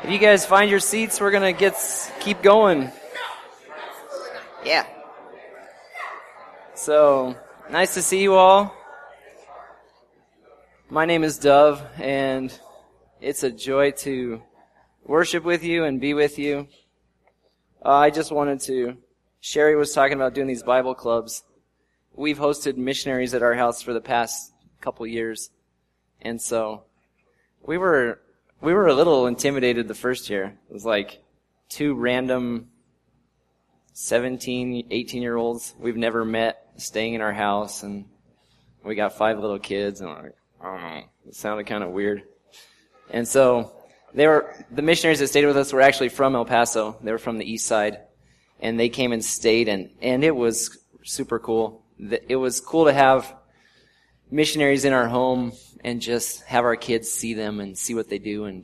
If you guys find your seats, we're going to keep going. Yeah. So, nice to see you all. My name is Dove, and it's a joy to worship with you and be with you. I just wanted to, Sherry was talking about doing these Bible clubs. We've hosted missionaries at our house for the past couple years, and so we were a little intimidated the first year. It was like two random 17, 18-year-olds we've never met staying in our house, and we got 5 little kids, and I don't know, it sounded kind of weird. And so the missionaries that stayed with us were actually from El Paso. They were from the east side, and they came and stayed, and it was super cool. It was cool to have missionaries in our home and just have our kids see them and see what they do, and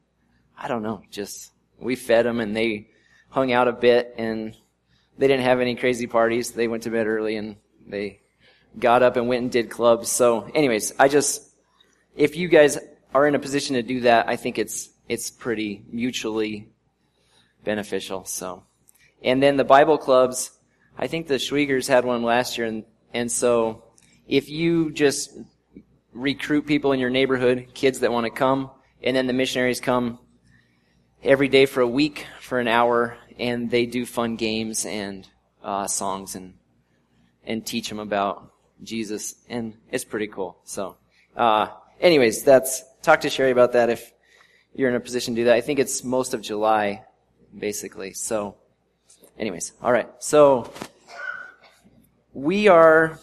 we fed them and they hung out a bit, and they didn't have any crazy parties. They went to bed early and they got up and went and did clubs. So anyways, if you guys are in a position to do that, I think it's pretty mutually beneficial. So, and then the Bible clubs, I think the Schwiegers had one last year, and so if you just recruit people in your neighborhood, kids that want to come, and then the missionaries come every day for a week for an hour, and they do fun games and songs and teach them about Jesus, and it's pretty cool. So, anyways, talk to Sherry about that if you're in a position to do that. I think it's most of July, basically. So, anyways, all right. So, we are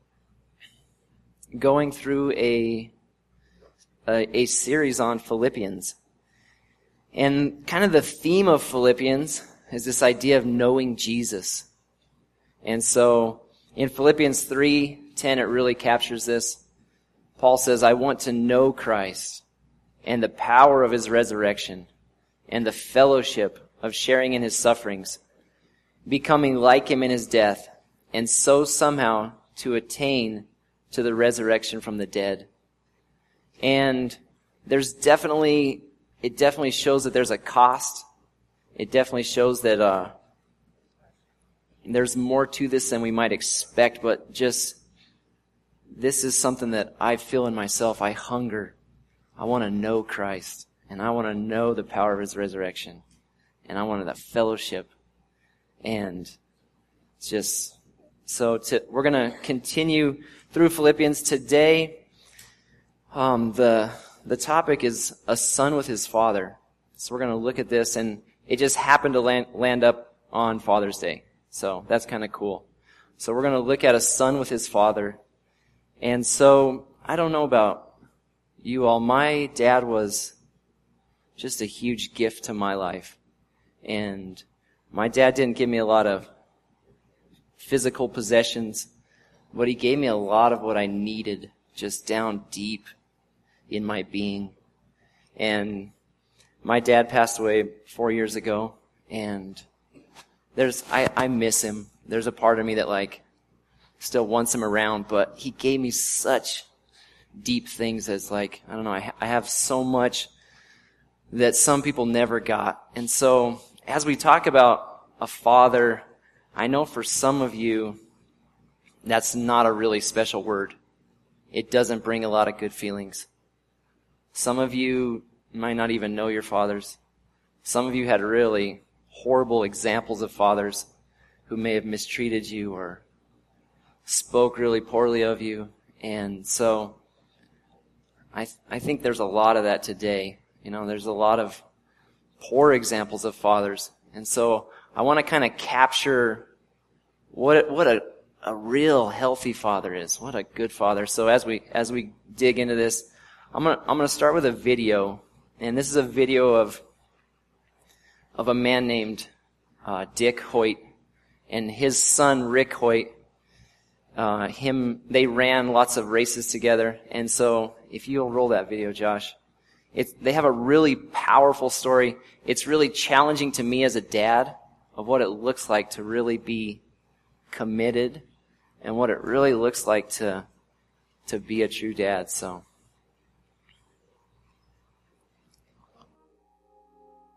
going through a series on Philippians. And kind of the theme of Philippians is this idea of knowing Jesus. And so in Philippians 3:10, it really captures this. Paul says, I want to know Christ and the power of his resurrection and the fellowship of sharing in his sufferings, becoming like him in his death, and so somehow to attain to the resurrection from the dead. And it definitely shows that there's a cost. It definitely shows that there's more to this than we might expect, but just this is something that I feel in myself. I hunger. I want to know Christ, and I want to know the power of his resurrection, and I want that fellowship. And it's just we're going to continue through Philippians today. The topic is a son with his father. So we're going to look at this, and it just happened to land up on Father's Day. So that's kind of cool. So we're going to look at a son with his father. And so I don't know about you all. My dad was just a huge gift to my life. And my dad didn't give me a lot of physical possessions, but he gave me a lot of what I needed just down deep in my being. And my dad passed away 4 years ago, and I miss him. There's a part of me that still wants him around, but he gave me such deep things as I don't know, I have so much that some people never got. And so as we talk about a father, I know for some of you that's not a really special word. It doesn't bring a lot of good feelings. Some of you might not even know your fathers. Some of you had really horrible examples of fathers who may have mistreated you or spoke really poorly of you. And so I think there's a lot of that today. There's a lot of poor examples of fathers. And so I want to kind of capture what a real healthy father is. What a good father. So as we dig into this, I'm gonna start with a video, and this is a video of a man named Dick Hoyt and his son Rick Hoyt. They ran lots of races together, and so if you'll roll that video, Josh, they have a really powerful story. It's really challenging to me as a dad of what it looks like to really be committed and what it really looks like to be a true dad. So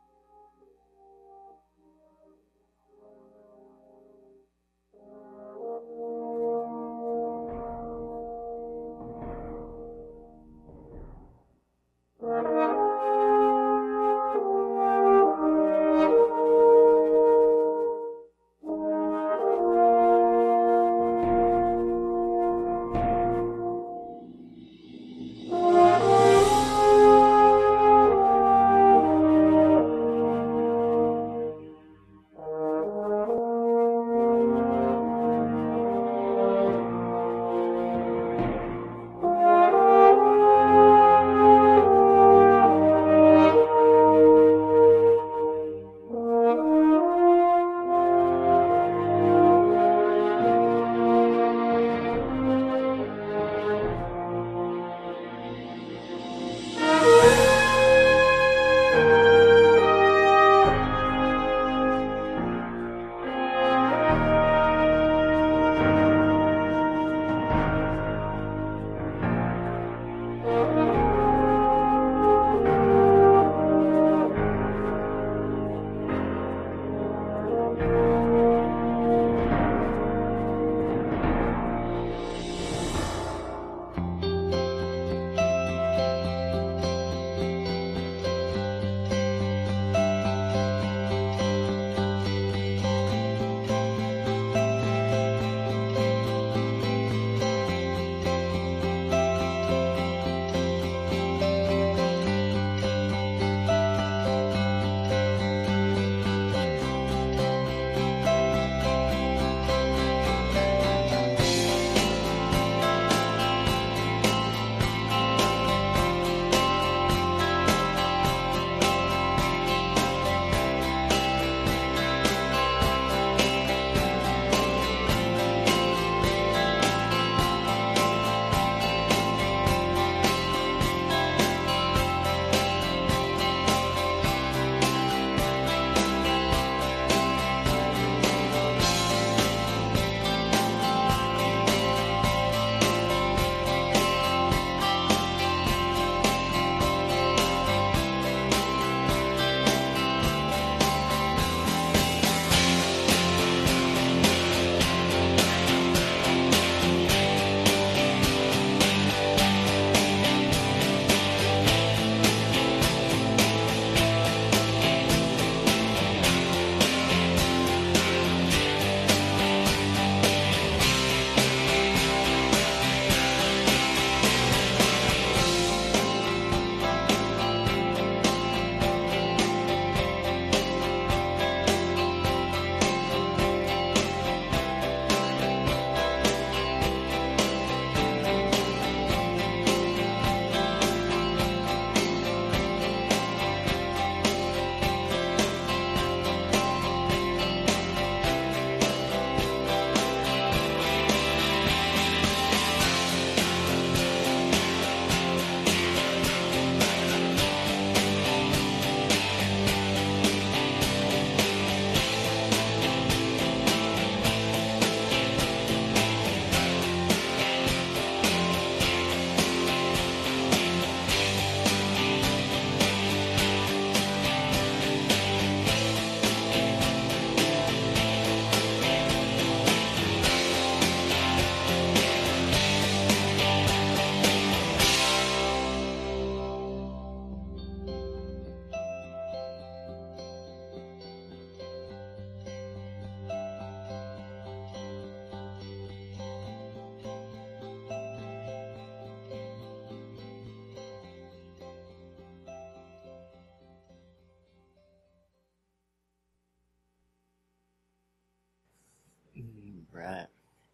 Right.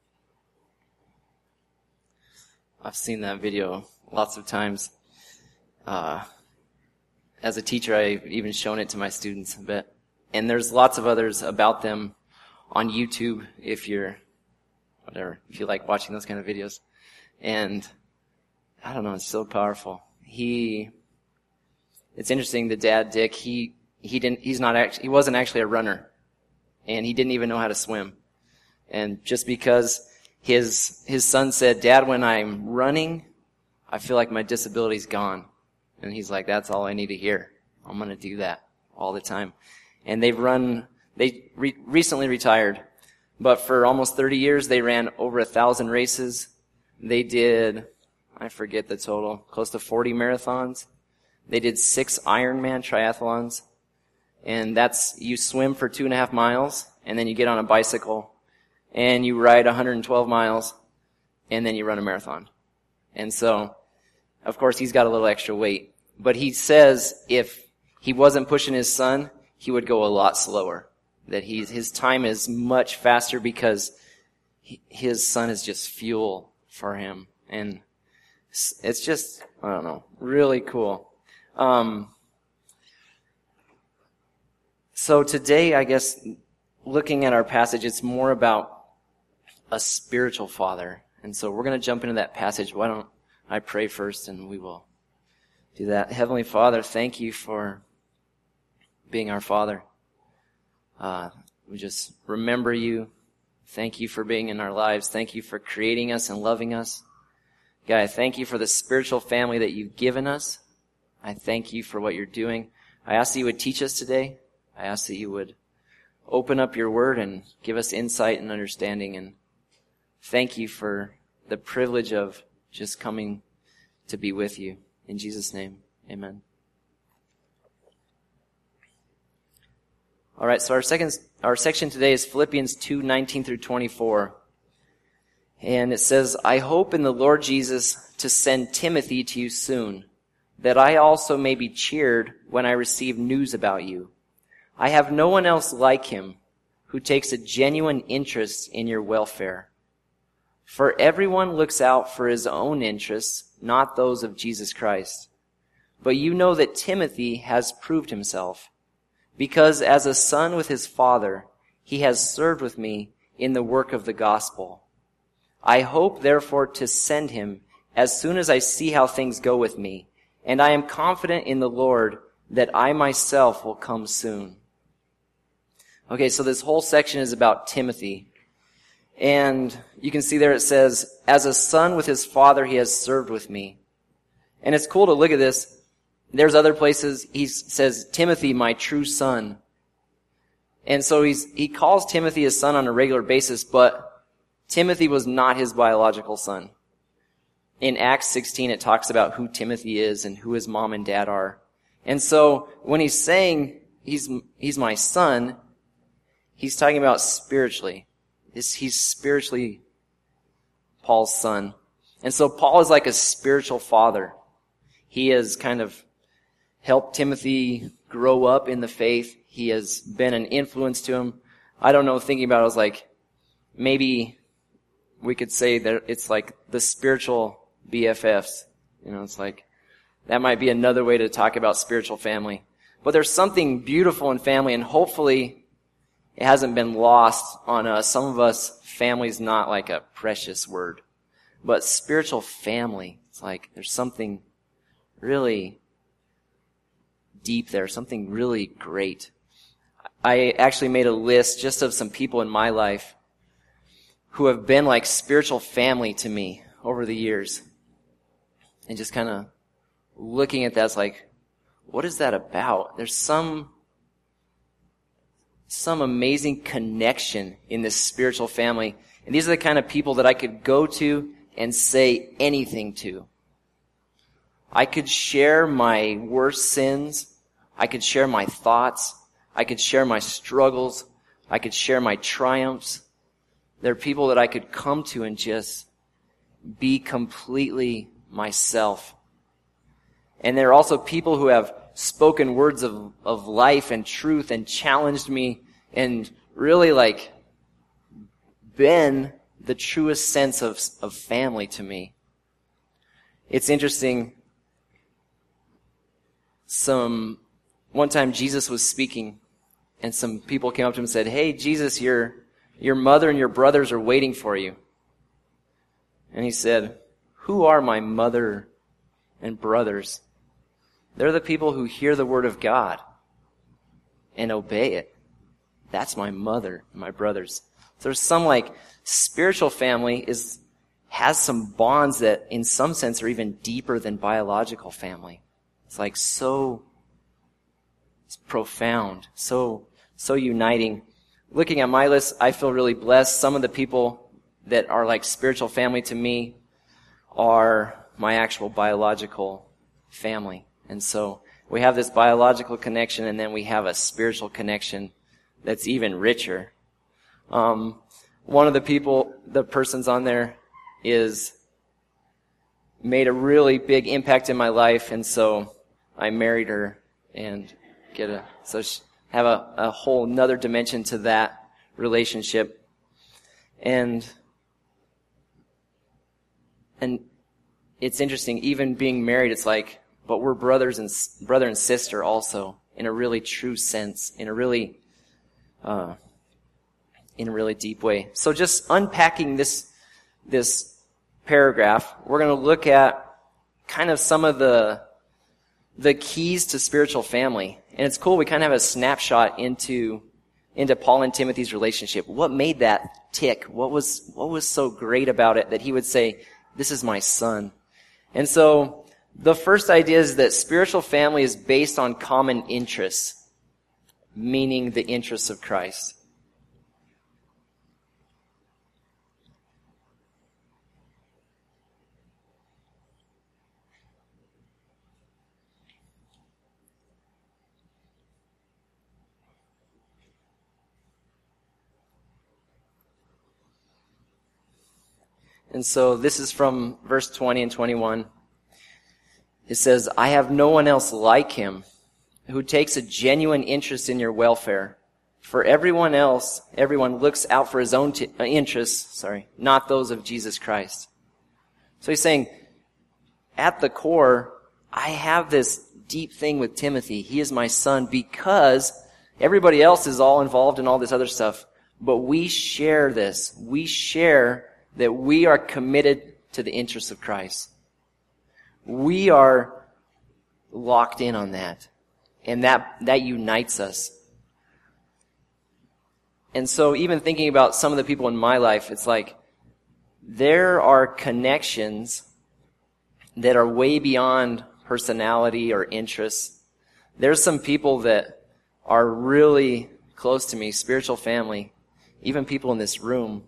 I've seen that video lots of times. As a teacher, I've even shown it to my students a bit. And there's lots of others about them on YouTube if you like watching those kind of videos. And I don't know, it's so powerful. It's interesting, the dad, Dick, he wasn't actually a runner. And he didn't even know how to swim. And just because his son said, "Dad, when I'm running, I feel like my disability's gone." And he's like, "That's all I need to hear. I'm going to do that all the time." And they recently retired, but for almost 30 years, they ran over 1,000 races. They did, I forget the total, close to 40 marathons. They did 6 Ironman triathlons. And that's, you swim for 2.5 miles, and then you get on a bicycle, and you ride 112 miles, and then you run a marathon. And so, of course, he's got a little extra weight. But he says if he wasn't pushing his son, he would go a lot slower. That his time is much faster because his son is just fuel for him. And it's just, I don't know, really cool. So today, I guess, looking at our passage, it's more about a spiritual father. And so we're going to jump into that passage. Why don't I pray first and we will do that. Heavenly Father, thank you for being our Father. We just remember you. Thank you for being in our lives. Thank you for creating us and loving us. God, I thank you for the spiritual family that you've given us. I thank you for what you're doing. I ask that you would teach us today. I ask that you would open up your word and give us insight and understanding. And thank you for the privilege of just coming to be with you. In Jesus' name, amen. All right, so our section today is Philippians 2:19 through 24. And it says, "I hope in the Lord Jesus to send Timothy to you soon, that I also may be cheered when I receive news about you. I have no one else like him who takes a genuine interest in your welfare. For everyone looks out for his own interests, not those of Jesus Christ. But you know that Timothy has proved himself, because as a son with his father, he has served with me in the work of the gospel. I hope, therefore, to send him as soon as I see how things go with me, and I am confident in the Lord that I myself will come soon." Okay, so this whole section is about Timothy. And you can see there it says, "As a son with his father, he has served with me." And it's cool to look at this. There's other places he says, "Timothy, my true son." And so he calls Timothy his son on a regular basis, but Timothy was not his biological son. In Acts 16, it talks about who Timothy is and who his mom and dad are. And so when he's saying he's my son, he's talking about spiritually. He's spiritually Paul's son. And so Paul is like a spiritual father. He has kind of helped Timothy grow up in the faith. He has been an influence to him. I don't know, thinking about it, I was like, maybe we could say that it's like the spiritual BFFs. You know, it's like, that might be another way to talk about spiritual family. But there's something beautiful in family, and hopefully it hasn't been lost on us. Some of us, family's not like a precious word. But spiritual family, it's like there's something really deep there, something really great. I actually made a list just of some people in my life who have been like spiritual family to me over the years. And just kind of looking at that, it's like, what is that about? There's some amazing connection in this spiritual family. And these are the kind of people that I could go to and say anything to. I could share my worst sins. I could share my thoughts. I could share my struggles. I could share my triumphs. There are people that I could come to and just be completely myself. And there are also people who have spoken words of life and truth and challenged me and really like been the truest sense of family to me. It's interesting. One time Jesus was speaking, and some people came up to him and said, "Hey, Jesus, your mother and your brothers are waiting for you." And he said, "Who are my mother and brothers?" They're the people who hear the word of God and obey it. That's my mother and my brothers. So there's some spiritual family has some bonds that in some sense are even deeper than biological family. It's so it's profound, so uniting. Looking at my list, I feel really blessed. Some of the people that are like spiritual family to me are my actual biological family. And so we have this biological connection, and then we have a spiritual connection that's even richer. One of the persons on there made a really big impact in my life, and so I married her and have a whole another dimension to that relationship. And it's interesting, even being married, it's but we're brother and sister also, in a really true sense, in a really deep way. So just unpacking this paragraph, we're going to look at kind of some of the keys to spiritual family. And it's cool, we kind of have a snapshot into Paul and Timothy's relationship. What made that tick? What was so great about it that he would say, "This is my son"? And so the first idea is that spiritual family is based on common interests, meaning the interests of Christ. And so this is from verse 20 and 21. It says, "I have no one else like him who takes a genuine interest in your welfare. For everyone looks out for his own interests, not those of Jesus Christ." So he's saying, at the core, I have this deep thing with Timothy. He is my son because everybody else is all involved in all this other stuff. But we share this. We share that we are committed to the interests of Christ. We are locked in on that. And that unites us. And so even thinking about some of the people in my life, it's there are connections that are way beyond personality or interests. There's some people that are really close to me, spiritual family, even people in this room,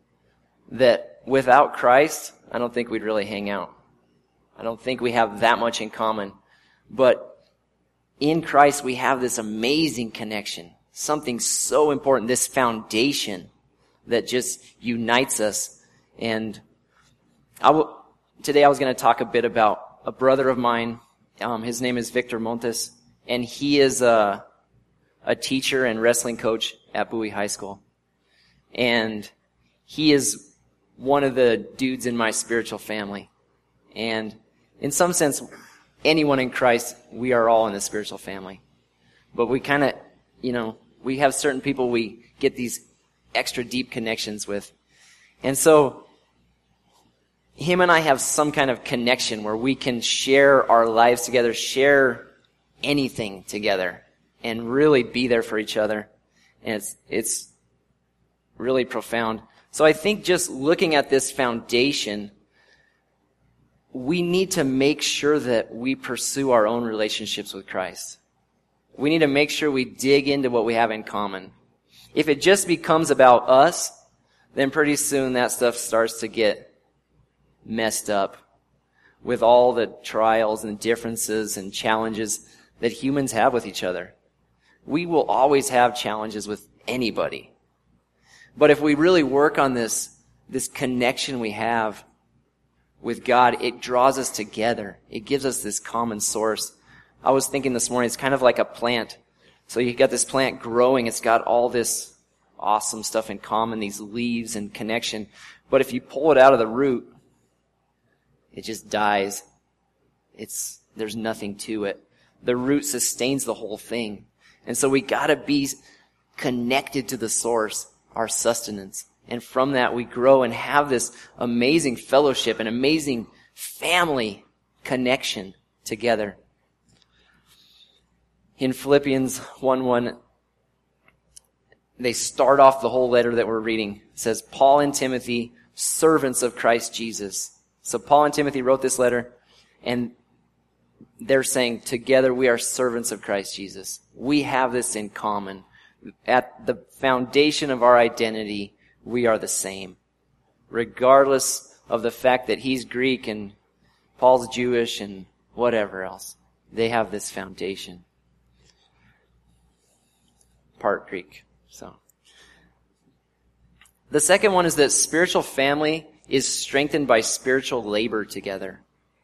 that without Christ, I don't think we'd really hang out. I don't think we have that much in common. But in Christ, we have this amazing connection, something so important, this foundation that just unites us. And today I was going to talk a bit about a brother of mine. His name is Victor Montes, and he is a teacher and wrestling coach at Bowie High School. And he is one of the dudes in my spiritual family. And in some sense, anyone in Christ, we are all in the spiritual family. But we kind of, we have certain people we get these extra deep connections with. And so, him and I have some kind of connection where we can share our lives together, share anything together, and really be there for each other. And it's really profound. So I think just looking at this foundation, we need to make sure that we pursue our own relationships with Christ. We need to make sure we dig into what we have in common. If it just becomes about us, then pretty soon that stuff starts to get messed up with all the trials and differences and challenges that humans have with each other. We will always have challenges with anybody. But if we really work on this connection we have with God, it draws us together. It gives us this common source. I was thinking this morning, it's kind of like a plant. So you got this plant growing, it's got all this awesome stuff in common, these leaves and connection. But if you pull it out of the root, it just dies. There's nothing to it. The root sustains the whole thing. And so we gotta be connected to the source, our sustenance. And from that we grow and have this amazing fellowship, an amazing family connection together. In Philippians 1:1, they start off the whole letter that we're reading. It says, Paul and Timothy, servants of Christ Jesus. So Paul and Timothy wrote this letter, and they're saying, together we are servants of Christ Jesus. We have this in common. At the foundation of our identity, we are the same. Regardless of the fact that he's Greek and Paul's Jewish and whatever else. They have this foundation. Part Greek. So, the second one is that spiritual family is strengthened by spiritual labor together.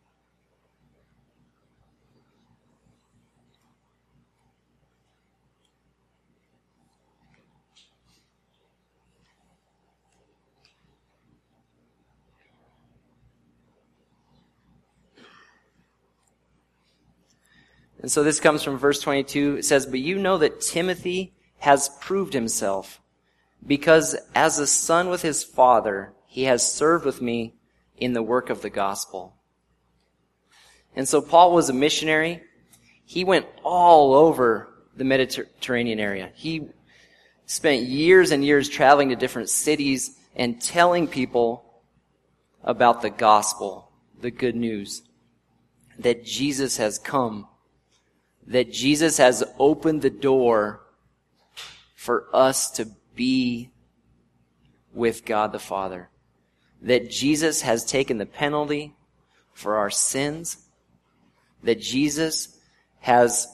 And so this comes from verse 22. It says, but you know that Timothy has proved himself, because as a son with his father, he has served with me in the work of the gospel. And so Paul was a missionary. He went all over the Mediterranean area. He spent years and years traveling to different cities and telling people about the gospel, the good news, that Jesus has come, that Jesus has opened the door for us to be with God the Father. That Jesus has taken the penalty for our sins. That Jesus has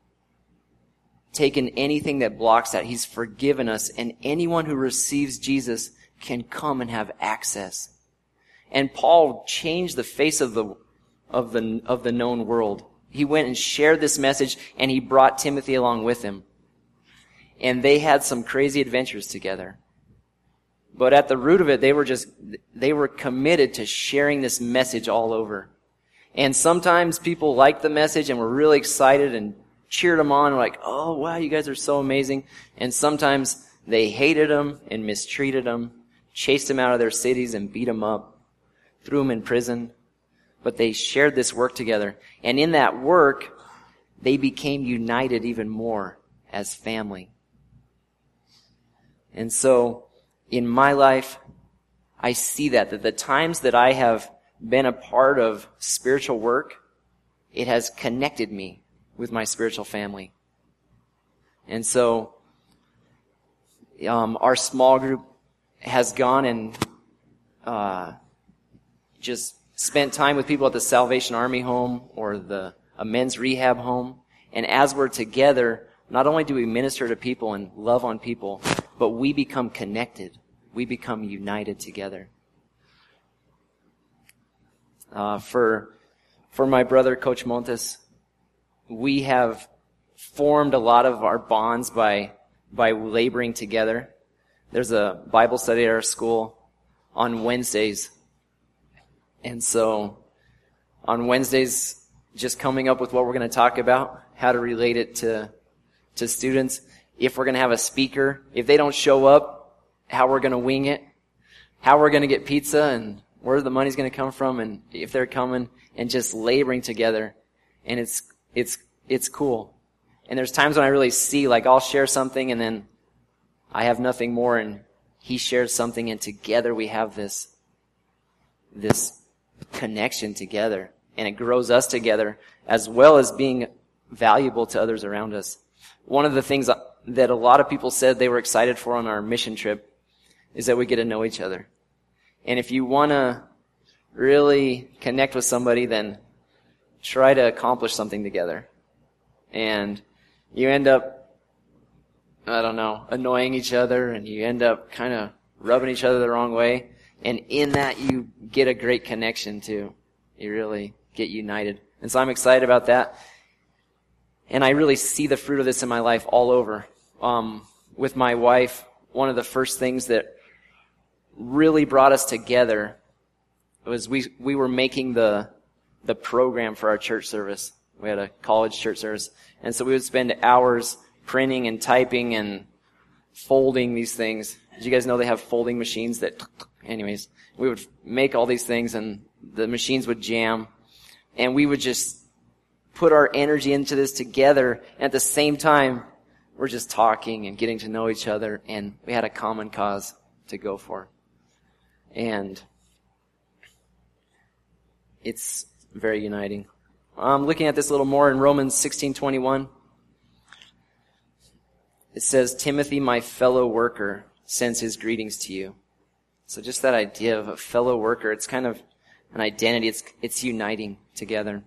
taken anything that blocks that. He's forgiven us, and anyone who receives Jesus can come and have access. And Paul changed the face of the known world. He went and shared this message, and he brought Timothy along with him. And they had some crazy adventures together. But at the root of it, they were committed to sharing this message all over. And sometimes people liked the message and were really excited and cheered them on, like, oh, wow, you guys are so amazing. And sometimes they hated them and mistreated them, chased them out of their cities and beat them up, threw them in prison. But they shared this work together. And in that work, they became united even more as family. And so, in my life, I see that the times that I have been a part of spiritual work, it has connected me with my spiritual family. And so, our small group has gone and just spent time with people at the Salvation Army home or a men's rehab home. And as we're together, not only do we minister to people and love on people, but we become connected. We become united together. For my brother, Coach Montes, we have formed a lot of our bonds by laboring together. There's a Bible study at our school on Wednesdays. And so, on Wednesdays, just coming up with what we're going to talk about, how to relate it to students. If we're going to have a speaker, if they don't show up, how we're going to wing it, how we're going to get pizza, and where the money's going to come from, and if they're coming, and just laboring together. And it's cool. And there's times when I really see, like, I'll share something, and then I have nothing more, and he shares something, and together we have this connection together, and it grows us together, as well as being valuable to others around us. One of the things that a lot of people said they were excited for on our mission trip is that we get to know each other. And if you want to really connect with somebody, then try to accomplish something together. And you end up, annoying each other, and you end up kind of rubbing each other the wrong way. And in that, you get a great connection too. You really get united. And so I'm excited about that. And I really see the fruit of this in my life all over. With my wife, one of the first things that really brought us together was we were making the program for our church service. We had a college church service. And so we would spend hours printing and typing and folding these things. Did you guys know they have folding machines that, anyways, we would make all these things and the machines would jam. And we would just put our energy into this together. And at the same time, we're just talking and getting to know each other. And we had a common cause to go for. And it's very uniting. I'm looking at this a little more in Romans 16:21. It says, Timothy, my fellow worker, sends his greetings to you. So just that idea of a fellow worker, it's kind of an identity. It's uniting together.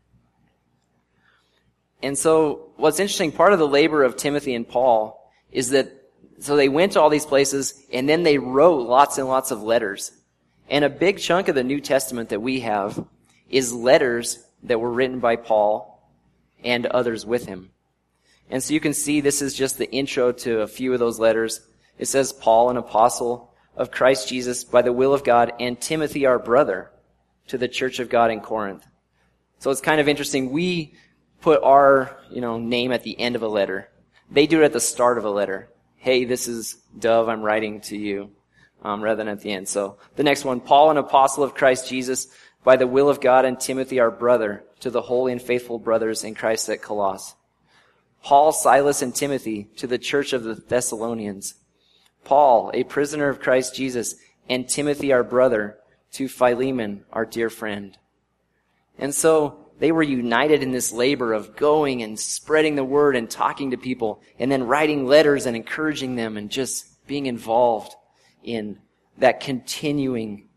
And so what's interesting, part of the labor of Timothy and Paul is that, so they went to all these places and then they wrote lots and lots of letters. And a big chunk of the New Testament that we have is letters that were written by Paul and others with him. And so you can see this is just the intro to a few of those letters. It says, Paul, an apostle of Christ Jesus by the will of God, and Timothy, our brother, to the church of God in Corinth. So it's kind of interesting. We put our, name at the end of a letter. They do it at the start of a letter. Hey, this is Dove, I'm writing to you, rather than at the end. So the next one, Paul, an apostle of Christ Jesus by the will of God, and Timothy, our brother, to the holy and faithful brothers in Christ at Colossus. Paul, Silas, and Timothy, to the church of the Thessalonians. Paul, a prisoner of Christ Jesus, and Timothy, our brother, to Philemon, our dear friend. And so they were united in this labor of going and spreading the word and talking to people, and then writing letters and encouraging them and just being involved in that continuing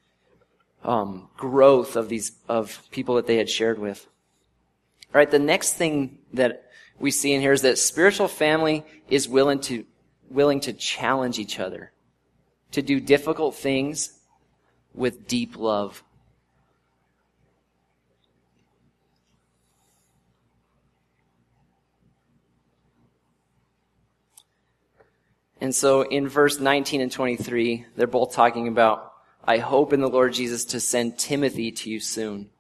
growth of people that they had shared with. All right, the next thing that we see in here is that spiritual family is willing to challenge each other, to do difficult things with deep love. And so in verse 19 and 23, they're both talking about, I hope in the Lord Jesus to send Timothy to you soon.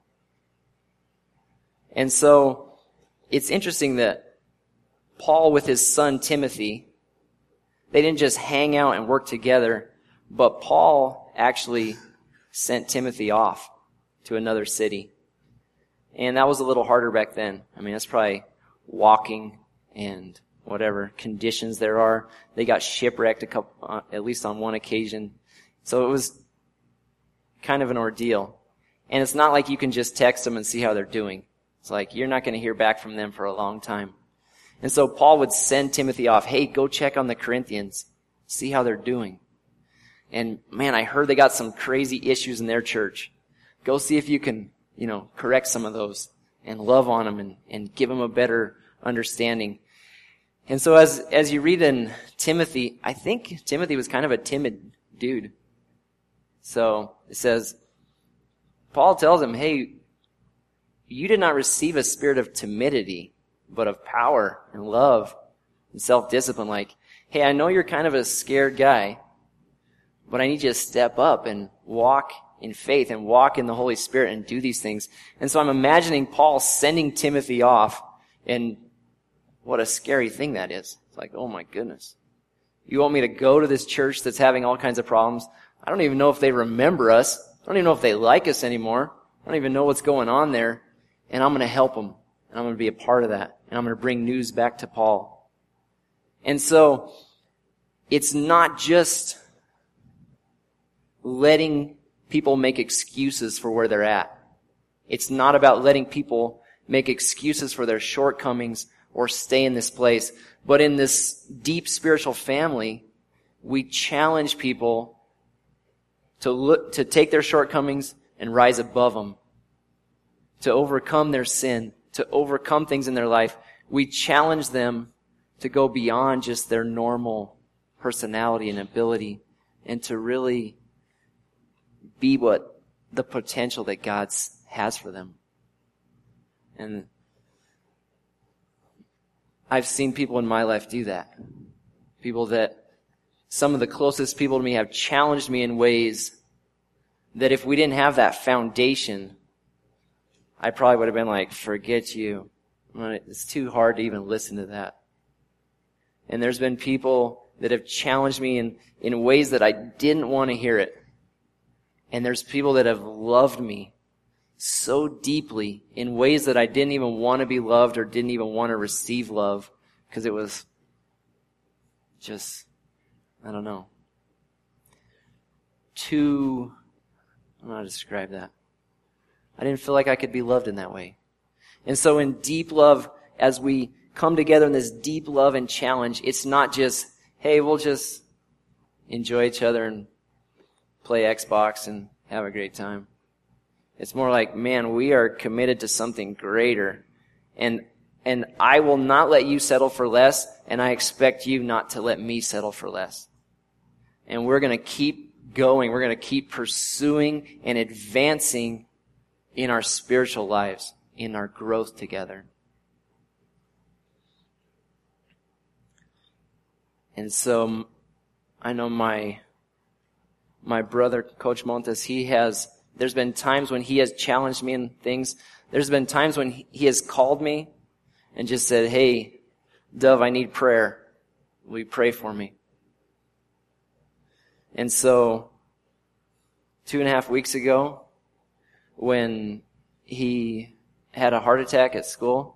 And so it's interesting that Paul with his son Timothy, they didn't just hang out and work together, but Paul actually sent Timothy off to another city. And that was a little harder back then. I mean, that's probably walking and whatever conditions there are. They got shipwrecked at least on one occasion. So it was kind of an ordeal. And it's not like you can just text them and see how they're doing. It's like you're not going to hear back from them for a long time. And so Paul would send Timothy off. Hey, go check on the Corinthians. See how they're doing. And man, I heard they got some crazy issues in their church. Go see if you can, correct some of those and love on them and give them a better understanding. And so as you read in Timothy, I think Timothy was kind of a timid dude. So it says, Paul tells him, hey, you did not receive a spirit of timidity, but of power and love and self-discipline. Like, hey, I know you're kind of a scared guy, but I need you to step up and walk in faith and walk in the Holy Spirit and do these things. And so I'm imagining Paul sending Timothy off, and what a scary thing that is. It's like, oh my goodness. You want me to go to this church that's having all kinds of problems? I don't even know if they remember us. I don't even know if they like us anymore. I don't even know what's going on there. And I'm going to help them. And I'm going to be a part of that. And I'm going to bring news back to Paul. And so, it's not just letting people make excuses for where they're at. It's not about letting people make excuses for their shortcomings or stay in this place. But in this deep spiritual family, we challenge people to take their shortcomings and rise above them, to overcome their sin, to overcome things in their life. We challenge them to go beyond just their normal personality and ability and to really be what the potential that God has for them. And I've seen people in my life do that. People that some of the closest people to me have challenged me in ways that if we didn't have that foundation, I probably would have been like, forget you. It's too hard to even listen to that. And there's been people that have challenged me in ways that I didn't want to hear it. And there's people that have loved me so deeply in ways that I didn't even want to be loved or didn't even want to receive love, because it was just, I don't know, I don't know how to describe that. I didn't feel like I could be loved in that way. And so in deep love, as we come together in this deep love and challenge, it's not just, hey, we'll just enjoy each other and play Xbox and have a great time. It's more like, man, we are committed to something greater. And I will not let you settle for less, and I expect you not to let me settle for less. And we're going to keep going. We're going to keep pursuing and advancing in our spiritual lives, in our growth together. And so I know my brother, Coach Montes, there's been times when he has challenged me in things. There's been times when he has called me and just said, hey, Dove, I need prayer. Will you pray for me? And so 2.5 weeks ago, when he had a heart attack at school,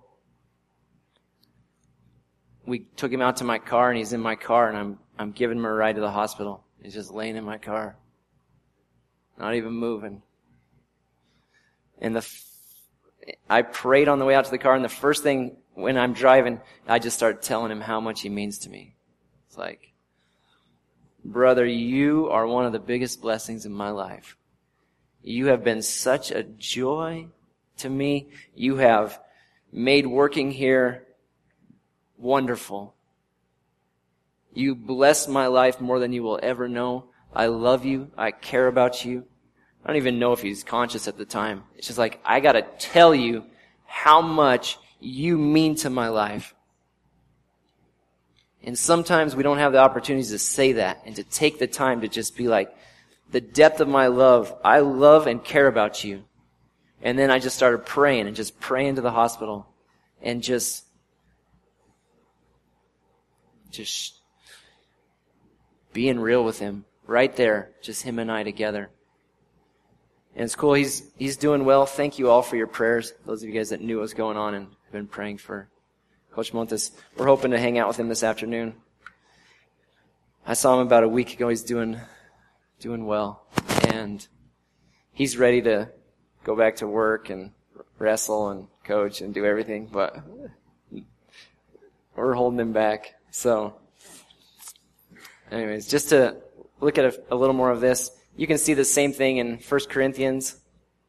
we took him out to my car, and he's in my car, and I'm giving him a ride to the hospital. He's just laying in my car, not even moving. And I prayed on the way out to the car, and the first thing when I'm driving, I just start telling him how much he means to me. It's like, brother, you are one of the biggest blessings in my life. You have been such a joy to me. You have made working here wonderful. You bless my life more than you will ever know. I love you. I care about you. I don't even know if he's conscious at the time. It's just like, I gotta tell you how much you mean to my life. And sometimes we don't have the opportunities to say that and to take the time to just be like, the depth of my love, I love and care about you. And then I just started praying and just praying to the hospital and just being real with him right there, just him and I together. And it's cool. He's doing well. Thank you all for your prayers. Those of you guys that knew what was going on and have been praying for Coach Montes. We're hoping to hang out with him this afternoon. I saw him about a week ago. He's doing well. And he's ready to go back to work and wrestle and coach and do everything, but we're holding him back. So, anyways, just to look at a little more of this, you can see the same thing in 1 Corinthians.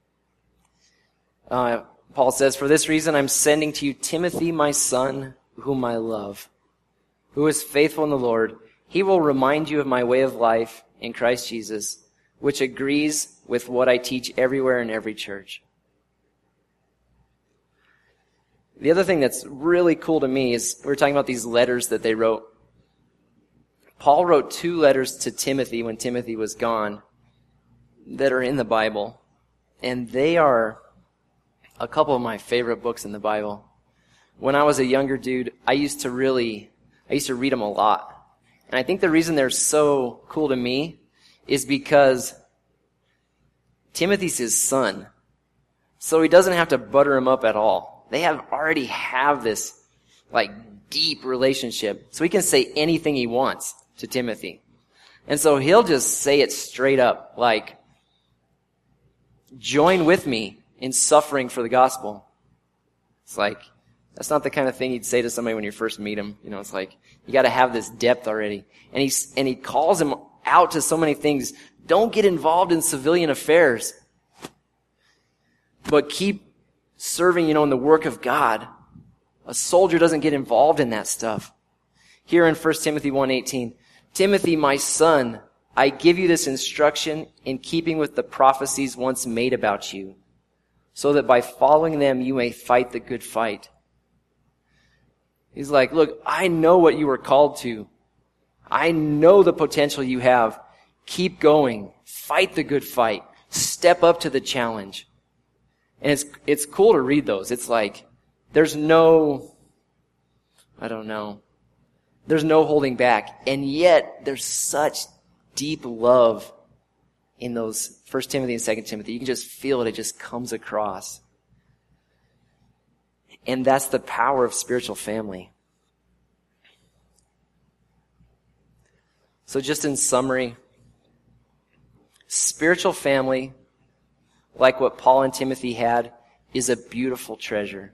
Paul says, for this reason I'm sending to you Timothy, my son, whom I love, who is faithful in the Lord. He will remind you of my way of life in Christ Jesus, which agrees with what I teach everywhere in every church. The other thing that's really cool to me is we're talking about these letters that they wrote. Paul wrote 2 letters to Timothy when Timothy was gone that are in the Bible. And they are a couple of my favorite books in the Bible. When I was a younger dude, I used to read them a lot. And I think the reason they're so cool to me is because Timothy's his son. So he doesn't have to butter him up at all. They already have this deep relationship. So he can say anything he wants to Timothy. And so he'll just say it straight up, like, join with me in suffering for the gospel. It's like, that's not the kind of thing you'd say to somebody when you first meet him. You know, it's like, you gotta have this depth already. And he calls him out to so many things. Don't get involved in civilian affairs, but keep serving, in the work of God. A soldier doesn't get involved in that stuff. Here in 1 Timothy 1:18, Timothy, my son, I give you this instruction in keeping with the prophecies once made about you, so that by following them you may fight the good fight. He's like, look, I know what you were called to. I know the potential you have. Keep going. Fight the good fight. Step up to the challenge. And it's cool to read those. It's like, there's no holding back. And yet, there's such deep love in those 1 Timothy and 2 Timothy. You can just feel it. It just comes across. And that's the power of spiritual family. So just in summary, spiritual family, like what Paul and Timothy had, is a beautiful treasure.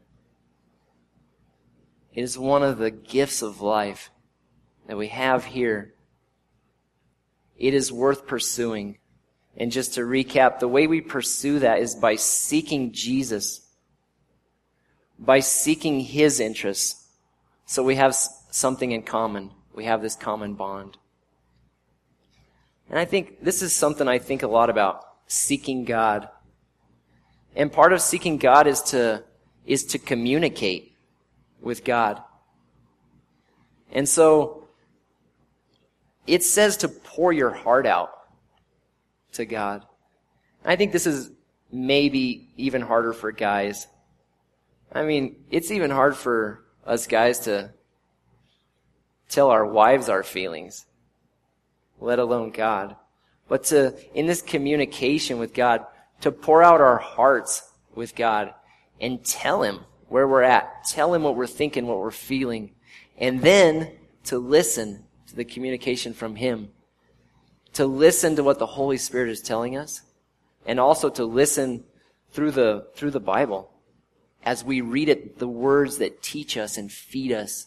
It is one of the gifts of life that we have here. It is worth pursuing. And just to recap, the way we pursue that is by seeking Jesus, by seeking His interests. So we have something in common. We have this common bond. And I think this is something I think a lot about, seeking God. And part of seeking God is to communicate with God. And so it says to pour your heart out to God. I think this is maybe even harder for guys. I mean, it's even hard for us guys to tell our wives our feelings, let alone God. But in this communication with God, to pour out our hearts with God and tell Him where we're at, tell Him what we're thinking, what we're feeling, and then to listen to the communication from Him, to listen to what the Holy Spirit is telling us, and also to listen through the Bible as we read it, the words that teach us and feed us.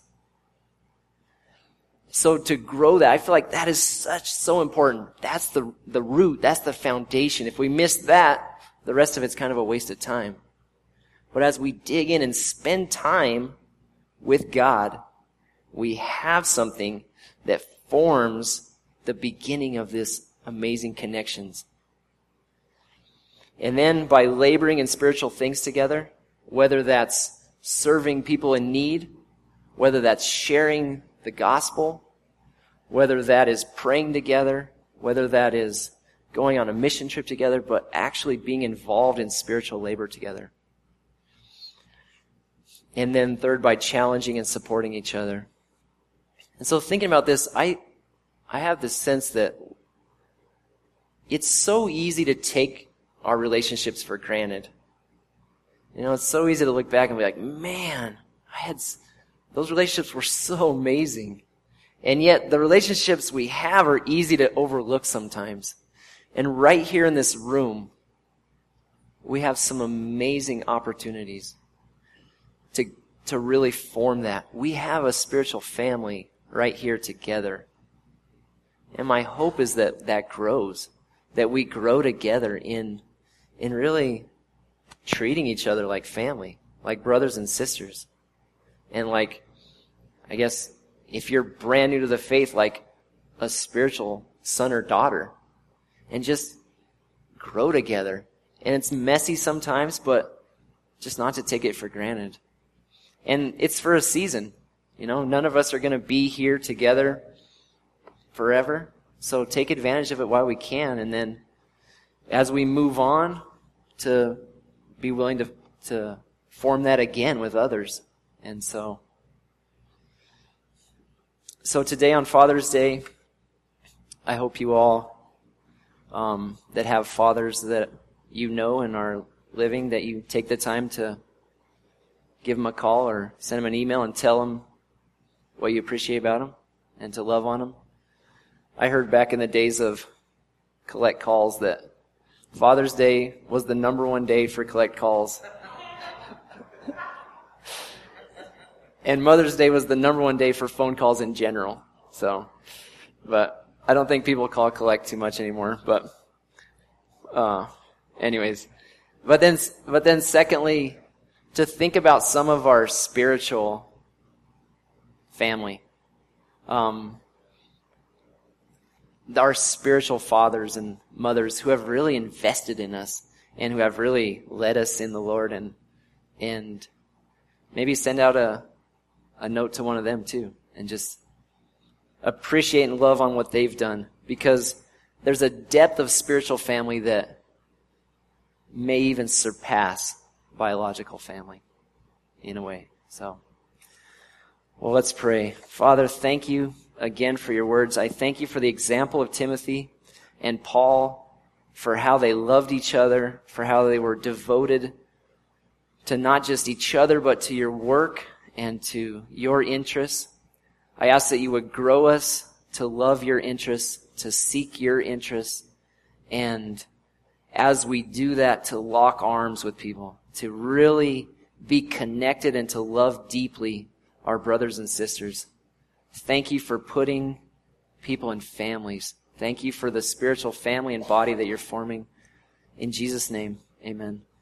So to grow that, I feel like that is so important. That's the root. That's the foundation. If we miss that, the rest of it's kind of a waste of time. But as we dig in and spend time with God, we have something that forms the beginning of this amazing connections. And then by laboring in spiritual things together, whether that's serving people in need, whether that's sharing the gospel, whether that is praying together, whether that is going on a mission trip together, but actually being involved in spiritual labor together. And then third, by challenging and supporting each other. And so thinking about this, I have this sense that it's so easy to take our relationships for granted. You know, it's so easy to look back and be like, man, those relationships were so amazing. And yet the relationships we have are easy to overlook sometimes. And right here in this room, we have some amazing opportunities to really form that. We have a spiritual family right here together. And my hope is that grows, that we grow together in really treating each other like family, like brothers and sisters. And like, I guess, if you're brand new to the faith, like a spiritual son or daughter. And just grow together. And it's messy sometimes, but just not to take it for granted. And it's for a season. You know, none of us are going to be here together forever. So take advantage of it while we can. And then as we move on, to be willing to form that again with others. And so today on Father's Day, I hope you all that have fathers that you know and are living, that you take the time to give them a call or send them an email and tell them what you appreciate about them and to love on them. I heard back in the days of collect calls that Father's Day was the number one day for collect calls. And Mother's Day was the number one day for phone calls in general. So, but I don't think people call collect too much anymore. But, anyways, but then secondly, to think about some of our spiritual family, our spiritual fathers and mothers who have really invested in us and who have really led us in the Lord, and maybe send out a note to one of them too, and just appreciate and love on what they've done, because there's a depth of spiritual family that may even surpass biological family in a way. So, well, let's pray. Father, thank you again for your words. I thank you for the example of Timothy and Paul, for how they loved each other, for how they were devoted to not just each other, but to your work and to your interests. I ask that you would grow us to love your interests, to seek your interests, and as we do that, to lock arms with people, to really be connected and to love deeply our brothers and sisters. Thank you for putting people in families. Thank you for the spiritual family and body that you're forming. In Jesus' name, amen.